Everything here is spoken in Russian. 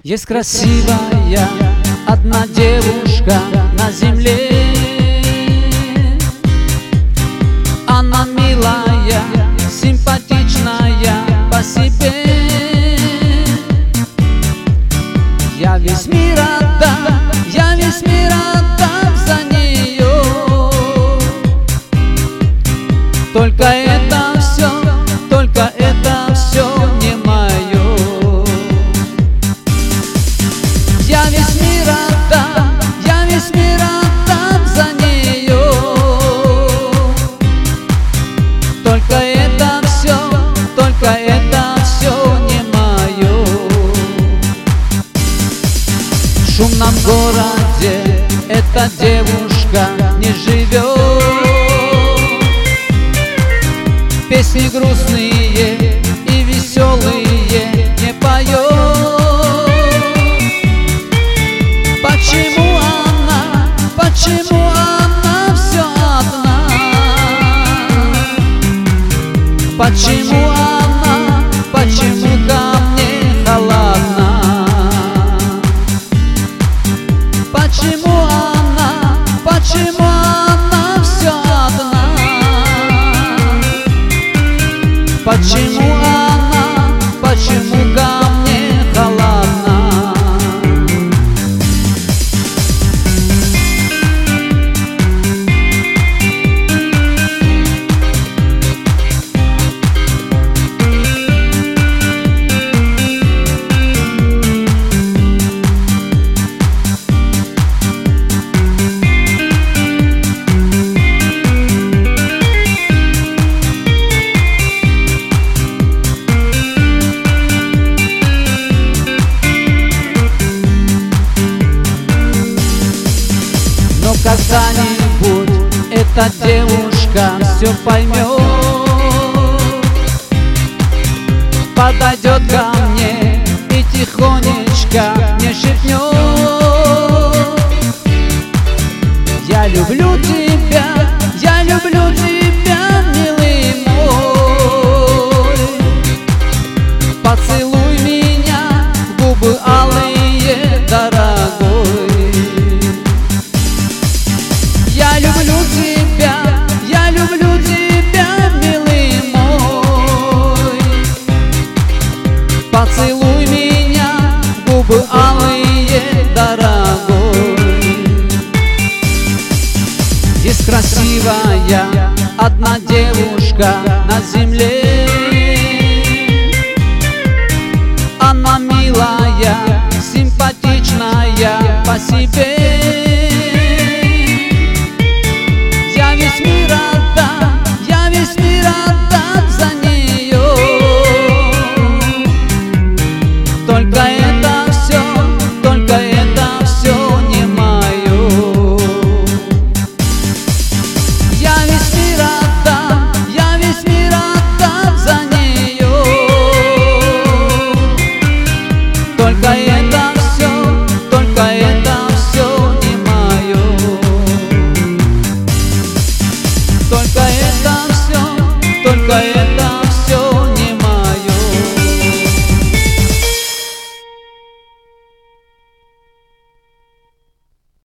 Есть красивая одна девушка на земле. Она милая, симпатичная по себе. Я весь мир отдам, я весь мир отдам за нее. Только это все не мое. Я весь мир отдам, я весь мир отдам за нее. Только это все не мое. В шумном городе эта девушка не живет. Песни грустные и веселые не поет. Почему она все одна? Почему ко мне холодна? Почему она все одна? Почему ко мне холодна? Но когда-нибудь эта девушка все поймет, подойдет ко мне и тихонечко